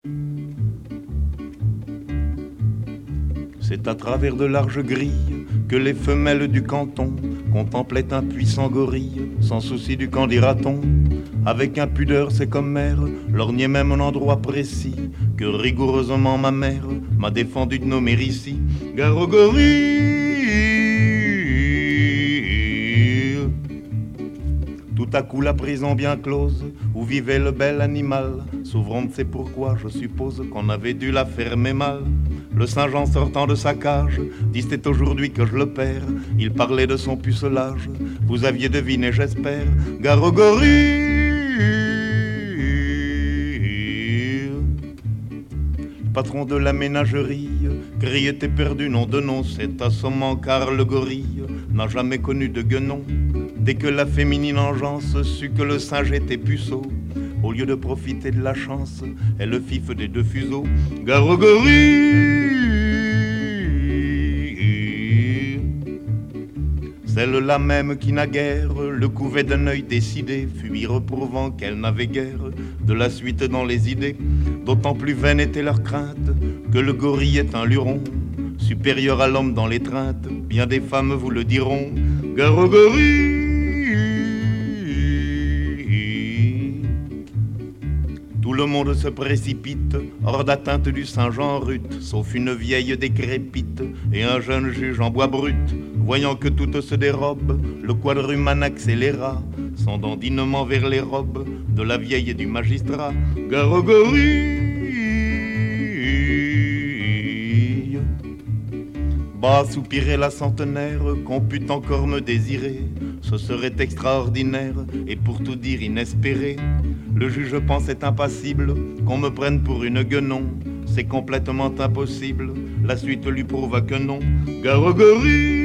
C'est à travers de larges grilles que les femelles du canton contemplaient un puissant gorille, sans souci du qu'en dira-t-on. Avec impudeur, c'est comme mère, lorgnait même un endroit précis que rigoureusement ma mère m'a défendu de nommer ici. Gare au gorille. Tout à coup la prison bien close où vivait le bel animal s'ouvrant, c'est pourquoi je suppose qu'on avait dû la fermer mal. Le Saint-Jean sortant de sa cage dit c'est aujourd'hui que je le perds. Il parlait de son pucelage, vous aviez deviné j'espère. Gare au gorille. Patron de la ménagerie criait éperdu nom de nom. C'est assommant car le gorille n'a jamais connu de guenon. Dès que la féminine engeance sut que le singe était puceau, au lieu de profiter de la chance, elle le fif des deux fuseaux. Gare au gorille. Celle-là même qui naguère le couvait d'un œil décidé, fut y reprouvant qu'elle n'avait guère de la suite dans les idées. D'autant plus vaine était leur crainte que le gorille est un luron, supérieur à l'homme dans l'étreinte, bien des femmes vous le diront. Gare au gorille. Tout le monde se précipite hors d'atteinte du Saint-Jean rut, sauf une vieille décrépite et un jeune juge en bois brut. Voyant que toutes se dérobent, le quadrumane accéléra son dandinement vers les robes de la vieille et du magistrat. Gare au gorille. Bah, soupirait la centenaire, qu'on pût encore me désirer, ce serait extraordinaire et pour tout dire inespéré. Le juge pensait impassible qu'on me prenne pour une guenon. C'est complètement impossible, la suite lui prouva que non. Gare au gorille.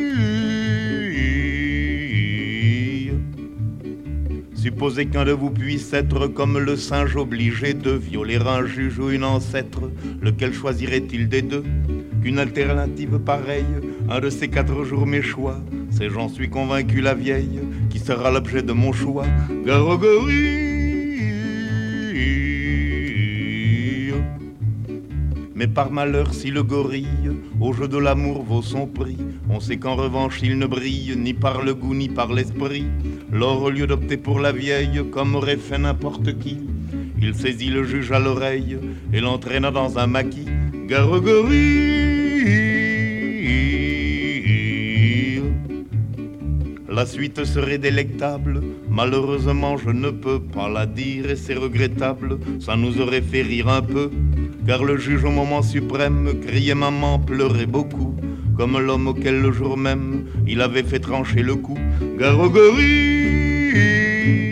Supposez qu'un de vous puisse être comme le singe obligé de violer un juge ou une ancêtre, lequel choisirait-il des deux? Qu'une alternative pareille, un de ces 4 jours mes choix, c'est j'en suis convaincu la vieille, qui sera l'objet de mon choix. Gare au gorille. Mais par malheur si le gorille au jeu de l'amour vaut son prix, on sait qu'en revanche il ne brille ni par le goût ni par l'esprit. Lors au lieu d'opter pour la vieille comme aurait fait n'importe qui, il saisit le juge à l'oreille et l'entraîna dans un maquis. Gare au gorille. La suite serait délectable, malheureusement je ne peux pas la dire et c'est regrettable, ça nous aurait fait rire un peu. Car le juge au moment suprême criait maman, pleurait beaucoup, comme l'homme auquel le jour même il avait fait trancher le cou. Gare au gorille.